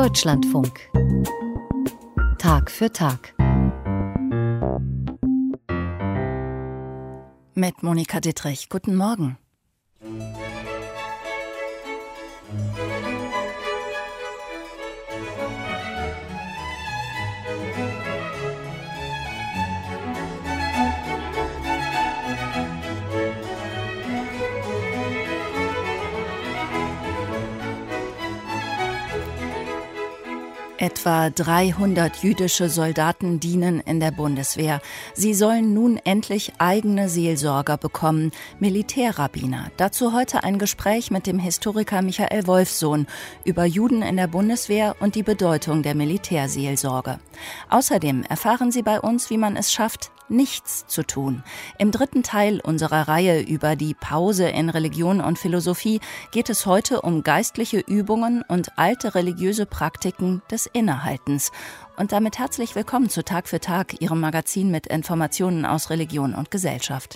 Deutschlandfunk. Tag für Tag. Mit Monika Dittrich. Guten Morgen. Etwa 300 jüdische Soldaten dienen in der Bundeswehr. Sie sollen nun endlich eigene Seelsorger bekommen, Militärrabbiner. Dazu heute ein Gespräch mit dem Historiker Michael Wolfsohn über Juden in der Bundeswehr und die Bedeutung der Militärseelsorge. Außerdem erfahren Sie bei uns, wie man es schafft, nichts zu tun. Im dritten Teil unserer Reihe über die Pause in Religion und Philosophie geht es heute um geistliche Übungen und alte religiöse Praktiken des Innehaltens. Und damit herzlich willkommen zu Tag für Tag, Ihrem Magazin mit Informationen aus Religion und Gesellschaft.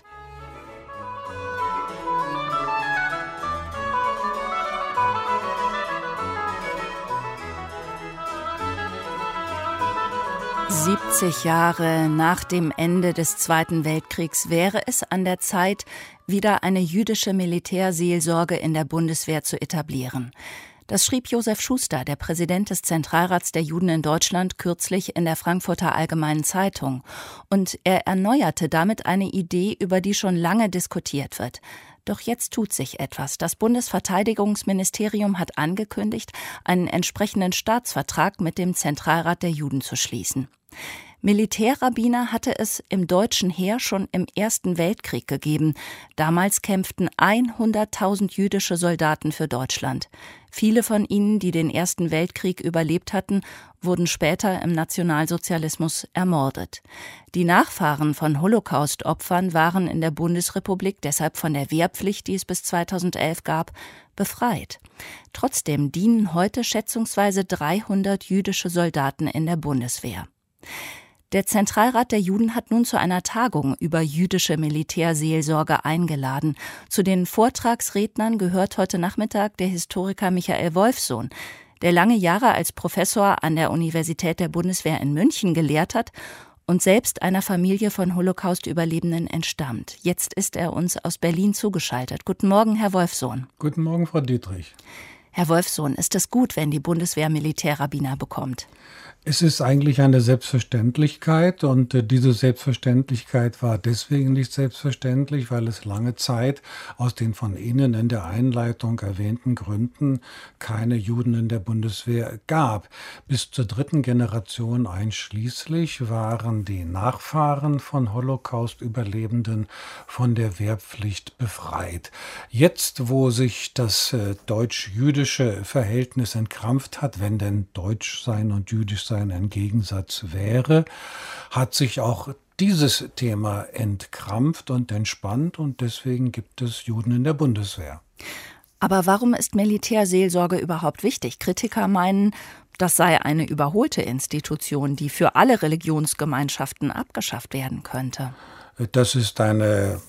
»70 Jahre nach dem Ende des Zweiten Weltkriegs wäre es an der Zeit, wieder eine jüdische Militärseelsorge in der Bundeswehr zu etablieren.« Das schrieb Josef Schuster, der Präsident des Zentralrats der Juden in Deutschland, kürzlich in der Frankfurter Allgemeinen Zeitung. Und er erneuerte damit eine Idee, über die schon lange diskutiert wird. Doch jetzt tut sich etwas. Das Bundesverteidigungsministerium hat angekündigt, einen entsprechenden Staatsvertrag mit dem Zentralrat der Juden zu schließen. Militärrabbiner hatte es im deutschen Heer schon im Ersten Weltkrieg gegeben. Damals kämpften 100.000 jüdische Soldaten für Deutschland. Viele von ihnen, die den Ersten Weltkrieg überlebt hatten, wurden später im Nationalsozialismus ermordet. Die Nachfahren von Holocaust-Opfern waren in der Bundesrepublik deshalb von der Wehrpflicht, die es bis 2011 gab, befreit. Trotzdem dienen heute schätzungsweise 300 jüdische Soldaten in der Bundeswehr. Der Zentralrat der Juden hat nun zu einer Tagung über jüdische Militärseelsorge eingeladen. Zu den Vortragsrednern gehört heute Nachmittag der Historiker Michael Wolfsohn, der lange Jahre als Professor an der Universität der Bundeswehr in München gelehrt hat und selbst einer Familie von Holocaust-Überlebenden entstammt. Jetzt ist er uns aus Berlin zugeschaltet. Guten Morgen, Herr Wolfsohn. Guten Morgen, Frau Dittrich. Herr Wolfsohn, ist es gut, wenn die Bundeswehr Militärrabbiner bekommt? Es ist eigentlich eine Selbstverständlichkeit und diese Selbstverständlichkeit war deswegen nicht selbstverständlich, weil es lange Zeit aus den von Ihnen in der Einleitung erwähnten Gründen keine Juden in der Bundeswehr gab. Bis zur dritten Generation einschließlich waren die Nachfahren von Holocaust-Überlebenden von der Wehrpflicht befreit. Jetzt, wo sich das deutsch-jüdische Verhältnis entkrampft hat, wenn denn Deutsch sein und Jüdisch sein ein Gegensatz wäre, hat sich auch dieses Thema entkrampft und entspannt und deswegen gibt es Juden in der Bundeswehr. Aber warum ist Militärseelsorge überhaupt wichtig? Kritiker meinen, das sei eine überholte Institution, die für alle Religionsgemeinschaften abgeschafft werden könnte. Das ist eine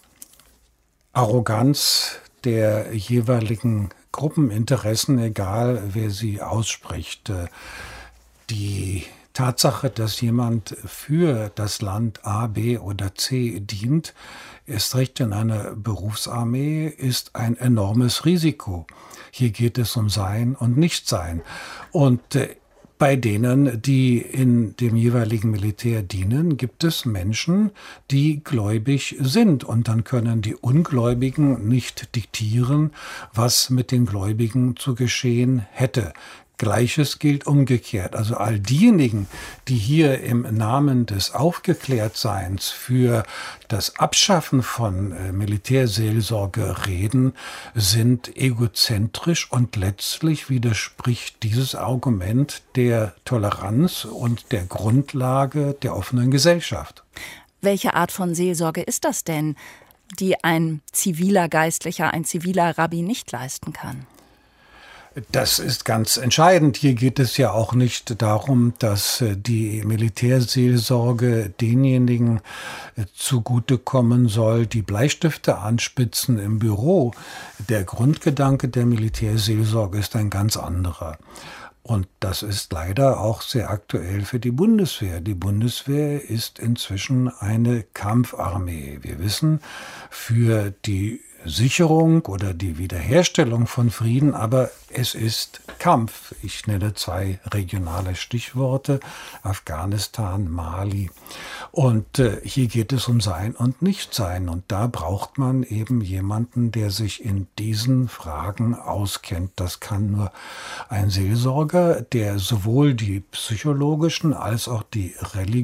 Arroganz der jeweiligen Gruppeninteressen, egal wer sie ausspricht. Die Tatsache, dass jemand für das Land A, B oder C dient, erst recht in einer Berufsarmee, ist ein enormes Risiko. Hier geht es um Sein und Nichtsein. Und bei denen, die in dem jeweiligen Militär dienen, gibt es Menschen, die gläubig sind. Und dann können die Ungläubigen nicht diktieren, was mit den Gläubigen zu geschehen hätte. Gleiches gilt umgekehrt. Also all diejenigen, die hier im Namen des Aufgeklärtseins für das Abschaffen von Militärseelsorge reden, sind egozentrisch und letztlich widerspricht dieses Argument der Toleranz und der Grundlage der offenen Gesellschaft. Welche Art von Seelsorge ist das denn, die ein ziviler Geistlicher, ein ziviler Rabbi nicht leisten kann? Das ist ganz entscheidend. Hier geht es ja auch nicht darum, dass die Militärseelsorge denjenigen zugutekommen soll, die Bleistifte anspitzen im Büro. Der Grundgedanke der Militärseelsorge ist ein ganz anderer. Und das ist leider auch sehr aktuell für die Bundeswehr. Die Bundeswehr ist inzwischen eine Kampfarmee. Wir wissen, für die Sicherung oder die Wiederherstellung von Frieden, aber es ist Kampf. Ich nenne 2 regionale Stichworte: Afghanistan, Mali. Und hier geht es um Sein und Nichtsein. Und da braucht man eben jemanden, der sich in diesen Fragen auskennt. Das kann nur ein Seelsorger, der sowohl die psychologischen als auch die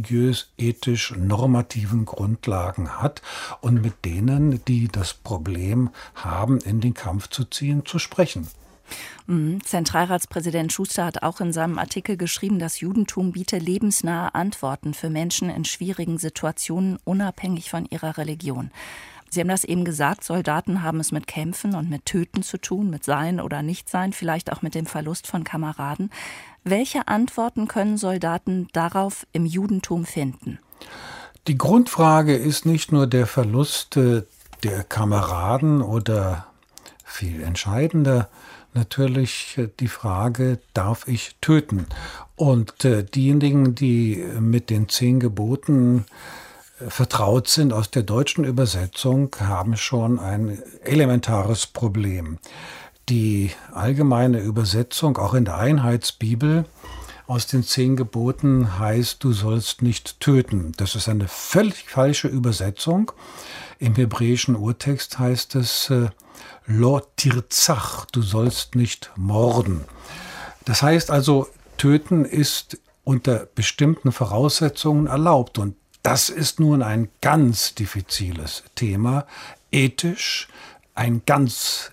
religiös-ethisch-normativen Grundlagen hat und mit denen, die das Problem haben, in den Kampf zu ziehen, zu sprechen. Zentralratspräsident Schuster hat auch in seinem Artikel geschrieben, das Judentum biete lebensnahe Antworten für Menschen in schwierigen Situationen, unabhängig von ihrer Religion. Sie haben das eben gesagt, Soldaten haben es mit Kämpfen und mit Töten zu tun, mit Sein oder Nichtsein, vielleicht auch mit dem Verlust von Kameraden. Welche Antworten können Soldaten darauf im Judentum finden? Die Grundfrage ist nicht nur der Verlust der Kameraden oder viel entscheidender natürlich die Frage, darf ich töten? Und diejenigen, die mit den 10 Geboten vertraut sind aus der deutschen Übersetzung, haben schon ein elementares Problem. Die allgemeine Übersetzung, auch in der Einheitsbibel, aus den 10 Geboten heißt, du sollst nicht töten. Das ist eine völlig falsche Übersetzung. Im hebräischen Urtext heißt es lo tirzach, du sollst nicht morden. Das heißt also, töten ist unter bestimmten Voraussetzungen erlaubt. Und das ist nun ein ganz diffiziles Thema, ethisch ein ganz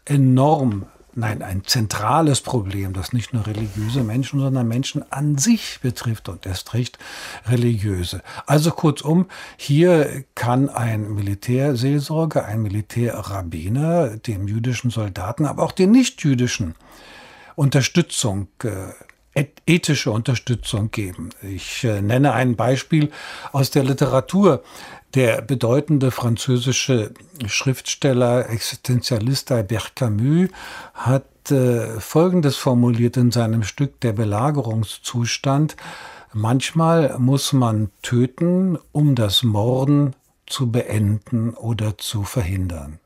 ein zentrales Problem, das nicht nur religiöse Menschen, sondern Menschen an sich betrifft und erst recht religiöse. Also kurzum, hier kann ein Militärseelsorger, ein Militärrabbiner dem jüdischen Soldaten, aber auch den nichtjüdischen Unterstützung, ethische Unterstützung geben. Ich nenne ein Beispiel aus der Literatur. Der bedeutende französische Schriftsteller, Existenzialist Albert Camus hat Folgendes formuliert in seinem Stück Der Belagerungszustand: Manchmal muss man töten, um das Morden zu beenden oder zu verhindern.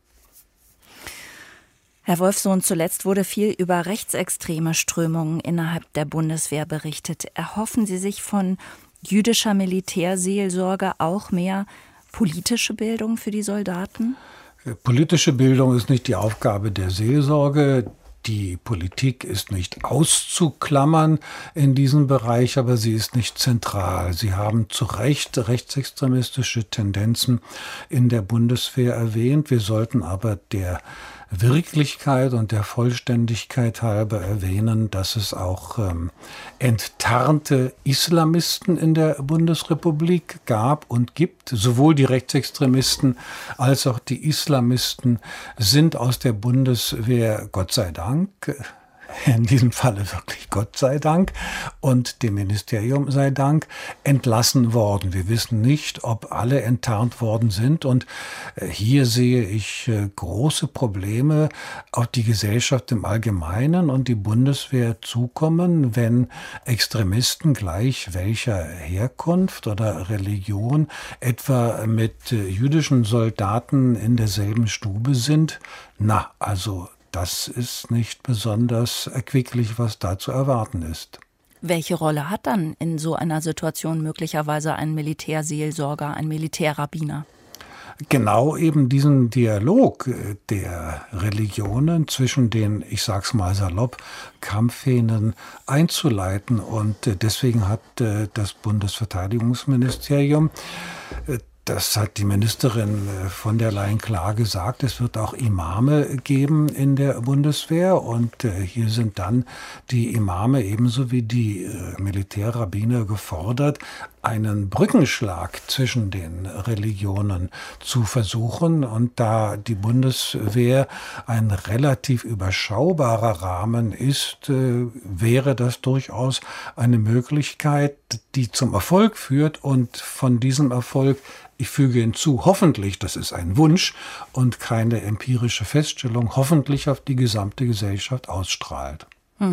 Herr Wolfsohn, zuletzt wurde viel über rechtsextreme Strömungen innerhalb der Bundeswehr berichtet. Erhoffen Sie sich von jüdischer Militärseelsorge auch mehr politische Bildung für die Soldaten? Politische Bildung ist nicht die Aufgabe der Seelsorge. Die Politik ist nicht auszuklammern in diesem Bereich, aber sie ist nicht zentral. Sie haben zu Recht rechtsextremistische Tendenzen in der Bundeswehr erwähnt. Wir sollten aber der Wirklichkeit und der Vollständigkeit halber erwähnen, dass es auch enttarnte Islamisten in der Bundesrepublik gab und gibt. Sowohl die Rechtsextremisten als auch die Islamisten sind aus der Bundeswehr, Gott sei Dank, in diesem Falle wirklich Gott sei Dank und dem Ministerium sei Dank, entlassen worden. Wir wissen nicht, ob alle enttarnt worden sind, und hier sehe ich große Probleme auf die Gesellschaft im Allgemeinen und die Bundeswehr zukommen, wenn Extremisten gleich welcher Herkunft oder Religion etwa mit jüdischen Soldaten in derselben Stube sind. Das ist nicht besonders erquicklich, was da zu erwarten ist. Welche Rolle hat dann in so einer Situation möglicherweise ein Militärseelsorger, ein Militärrabbiner? Genau eben diesen Dialog der Religionen zwischen den, ich sag's mal salopp, Kampfhähnen einzuleiten. Und deswegen hat das Bundesverteidigungsministerium, das hat die Ministerin von der Leyen klar gesagt, es wird auch Imame geben in der Bundeswehr, und hier sind dann die Imame ebenso wie die Militärrabbiner gefordert, einen Brückenschlag zwischen den Religionen zu versuchen. Und da die Bundeswehr ein relativ überschaubarer Rahmen ist, wäre das durchaus eine Möglichkeit, die zum Erfolg führt und von diesem Erfolg, ich füge hinzu, hoffentlich, das ist ein Wunsch und keine empirische Feststellung, hoffentlich auf die gesamte Gesellschaft ausstrahlt.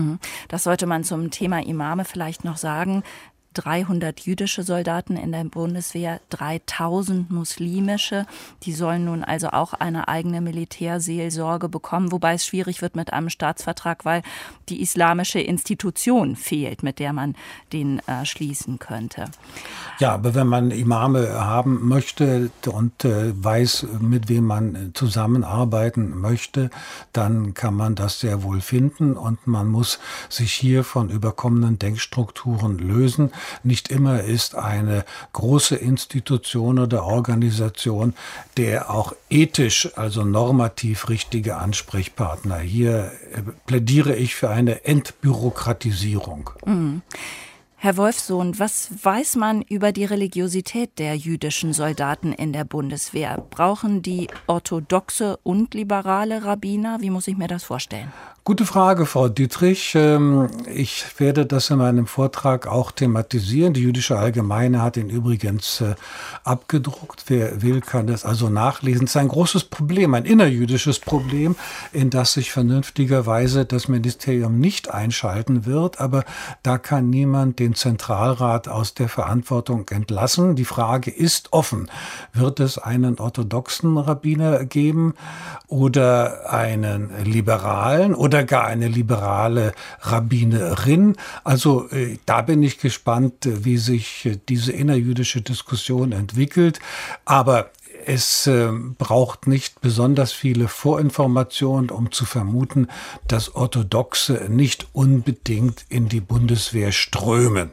Das sollte man zum Thema Imame vielleicht noch sagen. 300 jüdische Soldaten in der Bundeswehr, 3000 muslimische. Die sollen nun also auch eine eigene Militärseelsorge bekommen, wobei es schwierig wird mit einem Staatsvertrag, weil die islamische Institution fehlt, mit der man den schließen könnte. Ja, aber wenn man Imame haben möchte und weiß, mit wem man zusammenarbeiten möchte, dann kann man das sehr wohl finden und man muss sich hier von überkommenen Denkstrukturen lösen. Nicht immer ist eine große Institution oder Organisation der auch ethisch, also normativ richtige Ansprechpartner. Hier plädiere ich für eine Entbürokratisierung. Mhm. Herr Wolfsohn, was weiß man über die Religiosität der jüdischen Soldaten in der Bundeswehr? Brauchen die orthodoxe und liberale Rabbiner? Wie muss ich mir das vorstellen? Gute Frage, Frau Dietrich. Ich werde das in meinem Vortrag auch thematisieren. Die Jüdische Allgemeine hat ihn übrigens abgedruckt. Wer will, kann das also nachlesen. Es ist ein großes Problem, ein innerjüdisches Problem, in das sich vernünftigerweise das Ministerium nicht einschalten wird. Aber da kann niemand den Zentralrat aus der Verantwortung entlassen. Die Frage ist offen. Wird es einen orthodoxen Rabbiner geben oder einen liberalen oder gar eine liberale Rabbinerin? Also da bin ich gespannt, wie sich diese innerjüdische Diskussion entwickelt. Aber es braucht nicht besonders viele Vorinformationen, um zu vermuten, dass Orthodoxe nicht unbedingt in die Bundeswehr strömen.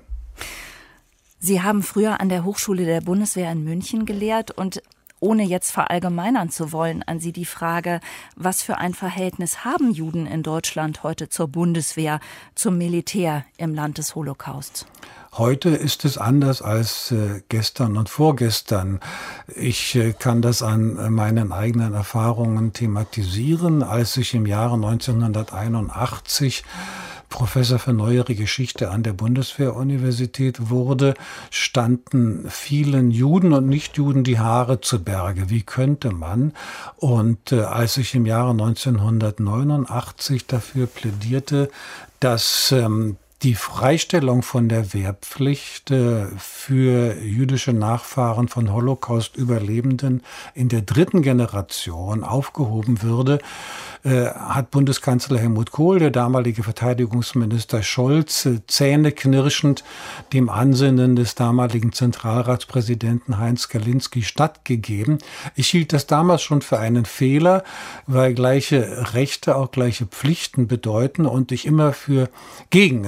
Sie haben früher an der Hochschule der Bundeswehr in München gelehrt und ohne jetzt verallgemeinern zu wollen, an Sie die Frage, was für ein Verhältnis haben Juden in Deutschland heute zur Bundeswehr, zum Militär im Land des Holocausts? Heute ist es anders als gestern und vorgestern. Ich kann das an meinen eigenen Erfahrungen thematisieren. Als ich im Jahre 1981 Professor für Neuere Geschichte an der Bundeswehruniversität wurde, standen vielen Juden und Nichtjuden die Haare zu Berge. Wie könnte man? Und als ich im Jahre 1989 dafür plädierte, dass die Freistellung von der Wehrpflicht für jüdische Nachfahren von Holocaust-Überlebenden in der 3. Generation aufgehoben würde, hat Bundeskanzler Helmut Kohl, der damalige Verteidigungsminister Scholz, zähneknirschend dem Ansinnen des damaligen Zentralratspräsidenten Heinz Galinski stattgegeben. Ich hielt das damals schon für einen Fehler, weil gleiche Rechte auch gleiche Pflichten bedeuten und ich immer gegen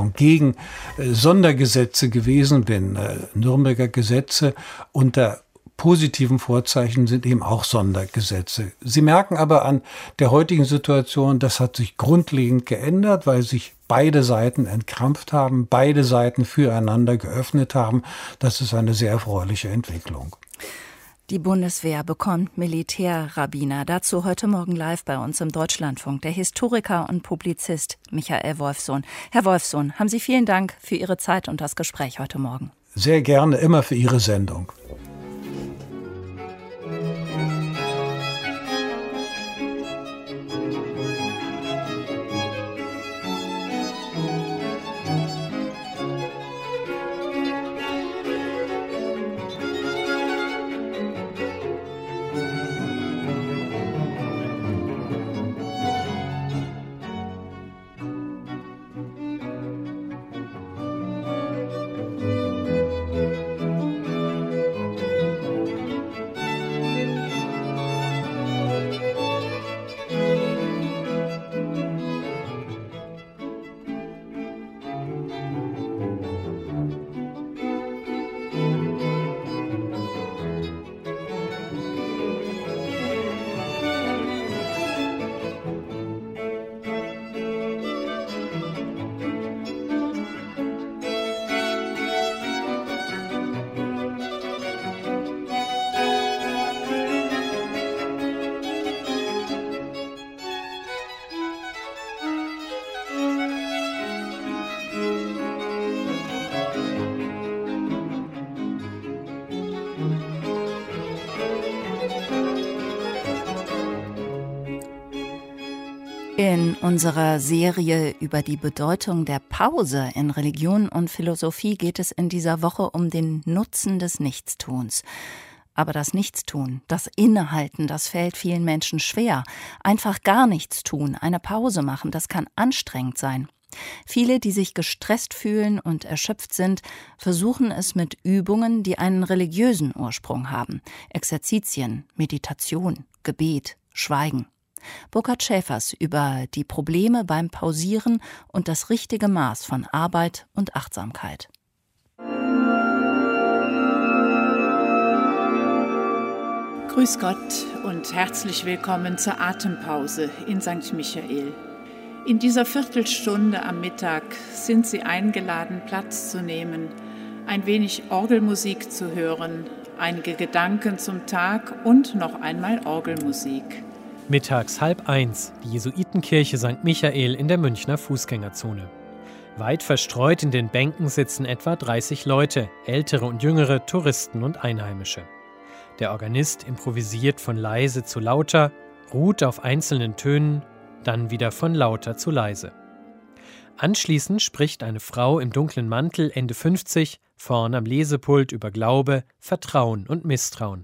Sondergesetze gewesen bin. Nürnberger Gesetze unter positiven Vorzeichen sind eben auch Sondergesetze. Sie merken aber an der heutigen Situation, das hat sich grundlegend geändert, weil sich beide Seiten entkrampft haben, beide Seiten füreinander geöffnet haben. Das ist eine sehr erfreuliche Entwicklung. Die Bundeswehr bekommt Militärrabbiner. Dazu heute Morgen live bei uns im Deutschlandfunk der Historiker und Publizist Michael Wolfsohn. Herr Wolfsohn, haben Sie vielen Dank für Ihre Zeit und das Gespräch heute Morgen. Sehr gerne, immer für Ihre Sendung. In unserer Serie über die Bedeutung der Pause in Religion und Philosophie geht es in dieser Woche um den Nutzen des Nichtstuns. Aber das Nichtstun, das Innehalten, das fällt vielen Menschen schwer. Einfach gar nichts tun, eine Pause machen, das kann anstrengend sein. Viele, die sich gestresst fühlen und erschöpft sind, versuchen es mit Übungen, die einen religiösen Ursprung haben. Exerzitien, Meditation, Gebet, Schweigen. Burkhard Schäfers über die Probleme beim Pausieren und das richtige Maß von Arbeit und Achtsamkeit. Grüß Gott und herzlich willkommen zur Atempause in St. Michael. In dieser Viertelstunde am Mittag sind Sie eingeladen, Platz zu nehmen, ein wenig Orgelmusik zu hören, einige Gedanken zum Tag und noch einmal Orgelmusik. Mittags 12:30, die Jesuitenkirche St. Michael in der Münchner Fußgängerzone. Weit verstreut in den Bänken sitzen etwa 30 Leute, ältere und jüngere, Touristen und Einheimische. Der Organist improvisiert von leise zu lauter, ruht auf einzelnen Tönen, dann wieder von lauter zu leise. Anschließend spricht eine Frau im dunklen Mantel, Ende 50, vorn am Lesepult über Glaube, Vertrauen und Misstrauen.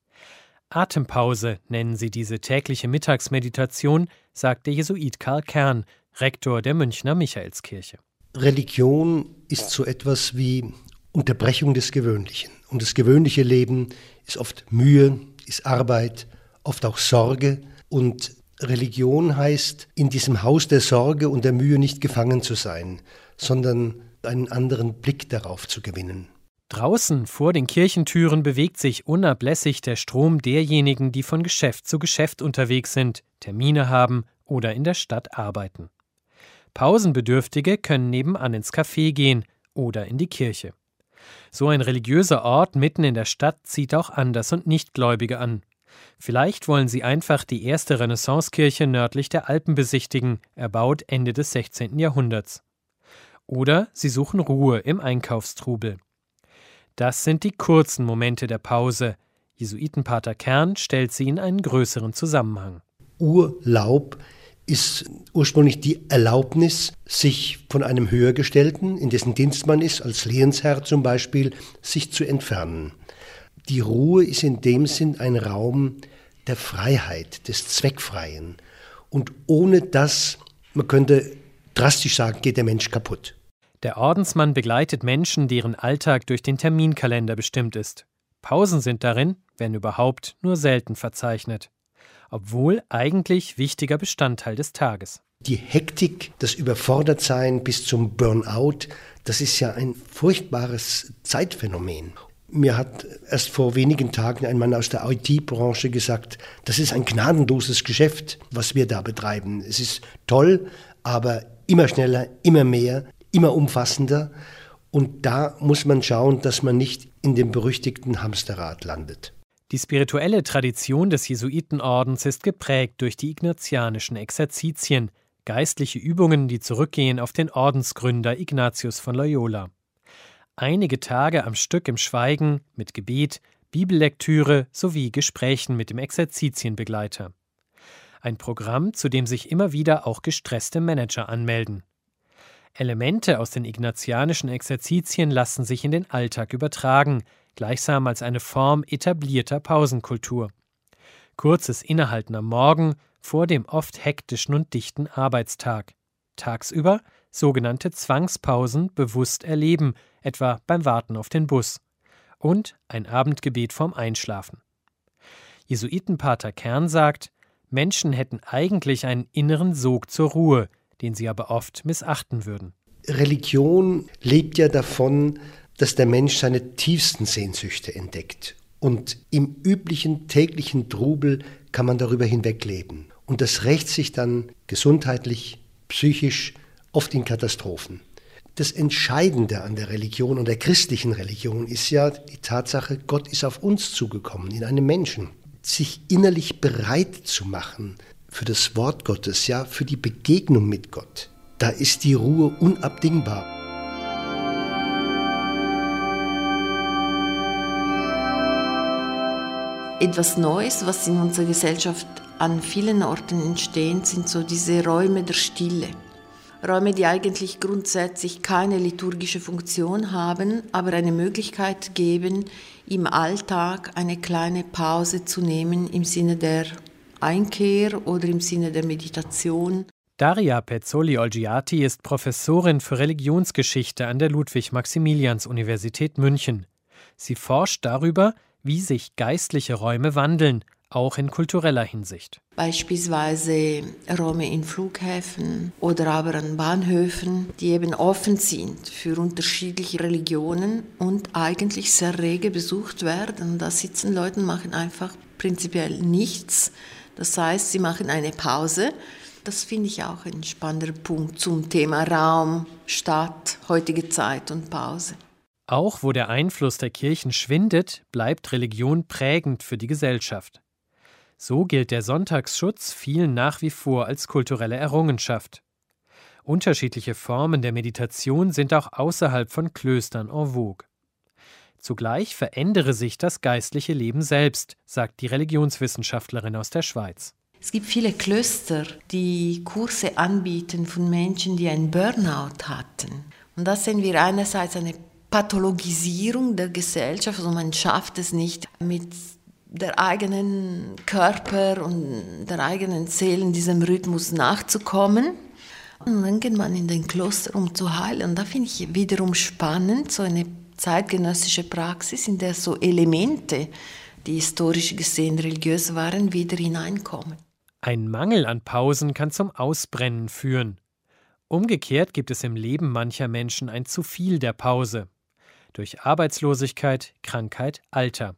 Atempause nennen sie diese tägliche Mittagsmeditation, sagt der Jesuit Karl Kern, Rektor der Münchner Michaelskirche. Religion ist so etwas wie Unterbrechung des Gewöhnlichen. Und das gewöhnliche Leben ist oft Mühe, ist Arbeit, oft auch Sorge. Und Religion heißt, in diesem Haus der Sorge und der Mühe nicht gefangen zu sein, sondern einen anderen Blick darauf zu gewinnen. Draußen vor den Kirchentüren bewegt sich unablässig der Strom derjenigen, die von Geschäft zu Geschäft unterwegs sind, Termine haben oder in der Stadt arbeiten. Pausenbedürftige können nebenan ins Café gehen oder in die Kirche. So ein religiöser Ort mitten in der Stadt zieht auch Anders- und Nichtgläubige an. Vielleicht wollen sie einfach die erste Renaissancekirche nördlich der Alpen besichtigen, erbaut Ende des 16. Jahrhunderts. Oder sie suchen Ruhe im Einkaufstrubel. Das sind die kurzen Momente der Pause. Jesuitenpater Kern stellt sie in einen größeren Zusammenhang. Urlaub ist ursprünglich die Erlaubnis, sich von einem Höhergestellten, in dessen Dienst man ist, als Lehensherr zum Beispiel, sich zu entfernen. Die Ruhe ist in dem Sinn ein Raum der Freiheit, des Zweckfreien. Und ohne das, man könnte drastisch sagen, geht der Mensch kaputt. Der Ordensmann begleitet Menschen, deren Alltag durch den Terminkalender bestimmt ist. Pausen sind darin, wenn überhaupt, nur selten verzeichnet. Obwohl eigentlich wichtiger Bestandteil des Tages. Die Hektik, das Überfordertsein bis zum Burnout, das ist ja ein furchtbares Zeitphänomen. Mir hat erst vor wenigen Tagen ein Mann aus der IT-Branche gesagt, das ist ein gnadenloses Geschäft, was wir da betreiben. Es ist toll, aber immer schneller, immer mehr, immer umfassender. Und da muss man schauen, dass man nicht in dem berüchtigten Hamsterrad landet. Die spirituelle Tradition des Jesuitenordens ist geprägt durch die ignatianischen Exerzitien, geistliche Übungen, die zurückgehen auf den Ordensgründer Ignatius von Loyola. Einige Tage am Stück im Schweigen, mit Gebet, Bibellektüre sowie Gesprächen mit dem Exerzitienbegleiter. Ein Programm, zu dem sich immer wieder auch gestresste Manager anmelden. Elemente aus den ignatianischen Exerzitien lassen sich in den Alltag übertragen, gleichsam als eine Form etablierter Pausenkultur. Kurzes Innehalten am Morgen vor dem oft hektischen und dichten Arbeitstag. Tagsüber sogenannte Zwangspausen bewusst erleben, etwa beim Warten auf den Bus. Und ein Abendgebet vorm Einschlafen. Jesuitenpater Kern sagt, Menschen hätten eigentlich einen inneren Sog zur Ruhe, den sie aber oft missachten würden. Religion lebt ja davon, dass der Mensch seine tiefsten Sehnsüchte entdeckt. Und im üblichen täglichen Trubel kann man darüber hinwegleben. Und das rächt sich dann gesundheitlich, psychisch, oft in Katastrophen. Das Entscheidende an der Religion und der christlichen Religion ist ja die Tatsache, Gott ist auf uns zugekommen, in einem Menschen. Sich innerlich bereit zu machen für das Wort Gottes, ja, für die Begegnung mit Gott, da ist die Ruhe unabdingbar. Etwas Neues, was in unserer Gesellschaft an vielen Orten entstehen, sind so diese Räume der Stille. Räume, die eigentlich grundsätzlich keine liturgische Funktion haben, aber eine Möglichkeit geben, im Alltag eine kleine Pause zu nehmen im Sinne der Einkehr oder im Sinne der Meditation. Daria Pezzoli-Olgiati ist Professorin für Religionsgeschichte an der Ludwig-Maximilians-Universität München. Sie forscht darüber, wie sich geistliche Räume wandeln, auch in kultureller Hinsicht. Beispielsweise Räume in Flughäfen oder aber an Bahnhöfen, die eben offen sind für unterschiedliche Religionen und eigentlich sehr rege besucht werden. Da sitzen Leute und machen einfach prinzipiell nichts. Das heißt, sie machen eine Pause. Das finde ich auch ein spannender Punkt zum Thema Raum, Stadt, heutige Zeit und Pause. Auch wo der Einfluss der Kirchen schwindet, bleibt Religion prägend für die Gesellschaft. So gilt der Sonntagsschutz vielen nach wie vor als kulturelle Errungenschaft. Unterschiedliche Formen der Meditation sind auch außerhalb von Klöstern en vogue. Zugleich verändere sich das geistliche Leben selbst, sagt die Religionswissenschaftlerin aus der Schweiz. Es gibt viele Klöster, die Kurse anbieten von Menschen, die einen Burnout hatten. Und das sehen wir einerseits eine Pathologisierung der Gesellschaft, also man schafft es nicht, mit der eigenen Körper und der eigenen Seele in diesem Rhythmus nachzukommen. Und dann geht man in den Kloster, um zu heilen. Und da finde ich wiederum spannend, so eine zeitgenössische Praxis, in der so Elemente, die historisch gesehen religiös waren, wieder hineinkommen. Ein Mangel an Pausen kann zum Ausbrennen führen. Umgekehrt gibt es im Leben mancher Menschen ein zu viel der Pause. Durch Arbeitslosigkeit, Krankheit, Alter.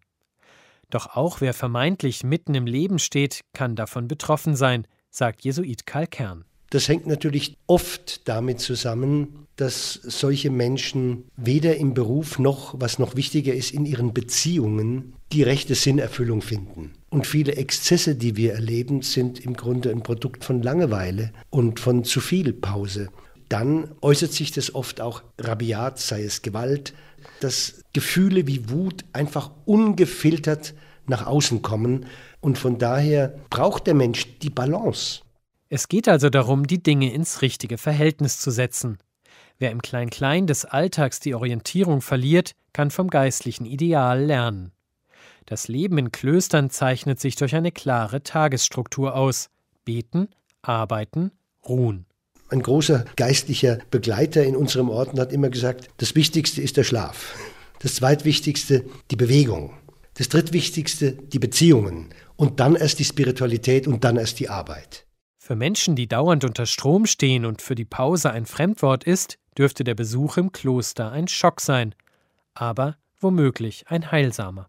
Doch auch wer vermeintlich mitten im Leben steht, kann davon betroffen sein, sagt Jesuit Karl Kern. Das hängt natürlich oft damit zusammen, dass solche Menschen weder im Beruf noch, was noch wichtiger ist, in ihren Beziehungen die rechte Sinnerfüllung finden. Und viele Exzesse, die wir erleben, sind im Grunde ein Produkt von Langeweile und von zu viel Pause. Dann äußert sich das oft auch rabiat, sei es Gewalt, dass Gefühle wie Wut einfach ungefiltert nach außen kommen. Und von daher braucht der Mensch die Balance. Es geht also darum, die Dinge ins richtige Verhältnis zu setzen. Wer im Klein-Klein des Alltags die Orientierung verliert, kann vom geistlichen Ideal lernen. Das Leben in Klöstern zeichnet sich durch eine klare Tagesstruktur aus. Beten, arbeiten, ruhen. Ein großer geistlicher Begleiter in unserem Orden hat immer gesagt, das Wichtigste ist der Schlaf. Das Zweitwichtigste die Bewegung. Das Drittwichtigste die Beziehungen. Und dann erst die Spiritualität und dann erst die Arbeit. Für Menschen, die dauernd unter Strom stehen und für die Pause ein Fremdwort ist, dürfte der Besuch im Kloster ein Schock sein, aber womöglich ein heilsamer.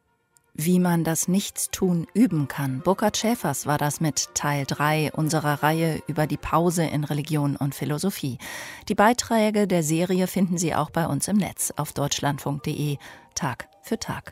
Wie man das Nichtstun üben kann. Burkhard Schäfers war das mit Teil 3 unserer Reihe über die Pause in Religion und Philosophie. Die Beiträge der Serie finden Sie auch bei uns im Netz auf deutschlandfunk.de, Tag für Tag.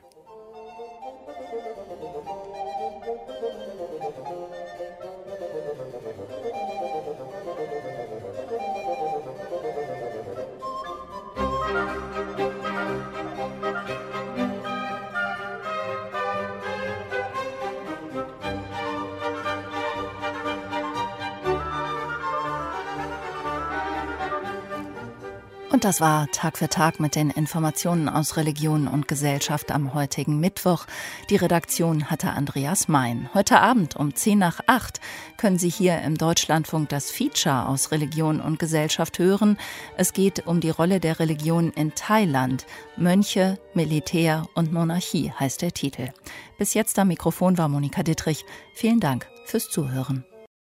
Und das war Tag für Tag mit den Informationen aus Religion und Gesellschaft am heutigen Mittwoch. Die Redaktion hatte Andreas Mein. Heute Abend um 7:10 können Sie hier im Deutschlandfunk das Feature aus Religion und Gesellschaft hören. Es geht um die Rolle der Religion in Thailand. Mönche, Militär und Monarchie heißt der Titel. Bis jetzt am Mikrofon war Monika Dittrich. Vielen Dank fürs Zuhören.